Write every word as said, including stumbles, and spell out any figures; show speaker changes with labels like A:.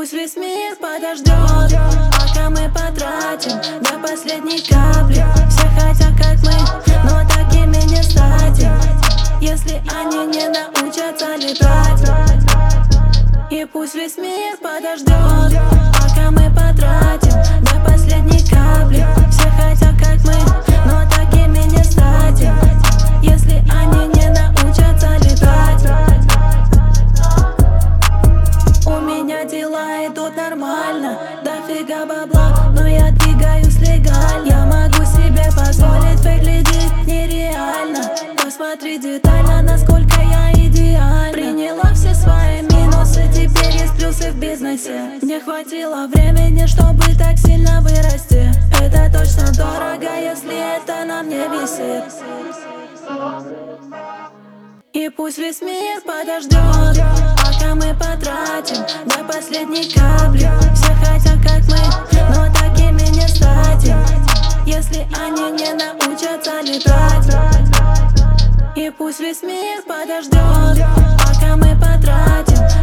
A: пусть весь мир подождет, пока мы потратим до последней капли. Все хотят как мы, но такими не станем, если они не научатся летать. И пусть весь мир подождет, пока мы потратим до последней капли. Все хотят как мы, но такими не станем, если они не научатся летать. У меня дела идут нормально, дофига бабла, но я двигаюсь легально. Я могу себе позволить выглядеть нереально. Посмотри детально, насколько я идеальна. Приняла все свои минусы, теперь есть плюсы в бизнесе. Не хватило времени, чтобы так сильно вырасти. Это точно дорого, если это на мне висит. И пусть весь мир подождет, пока мы потратим до последней капли. Все хотят как мы, но такими не станем, если они не научатся летать. И пусть весь мир подождет, пока мы потратим